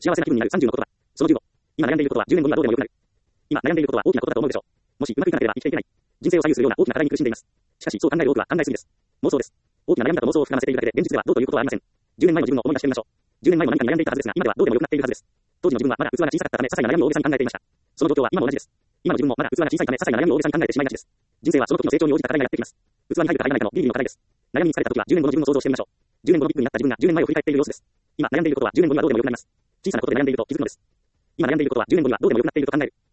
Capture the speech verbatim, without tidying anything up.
幸せな気分になるさんじゅうの言葉。そのじゅうご。今悩んでいることはじゅうねんごにはどうでもよくなる。今悩んでいることは大きなことだと思うでしょう。もしうまくいかなければ生きていけない。人生を左右するような大きな課題に苦しんでいます。しかしそう考える多くは考えすぎです。妄想です。大きな悩みだと妄想を膨らませているだけで現実ではどうということはありません。じゅうねんまえの自分を思い出してみましょう。じゅうねんまえも何かに悩んでいたはずですが、今ではどうでもよくなっているはずです。当時の自分はまだ器が小さかったため、些細な悩みを大げさに考えていました。その状況は今も同じです。今の自分もまだ器が小さいため、些細な悩みを大げさに考えてしまいがちです。人生はその時の成長に応じた課題がやってきます。器に入るか入らないかのギリギリの課題です。悩みに疲れた時はじゅうねんごの自分を想像してみましょう。じゅうねんごのビッグになった自分がじゅうねんまえを振り返っている様子です。今悩んでいることはじゅうねんごにはどうでもよくなります。小さなことで悩んでいると気づくのです。今悩んでいることはじゅうねんごにはどうでもよくなっていると考える。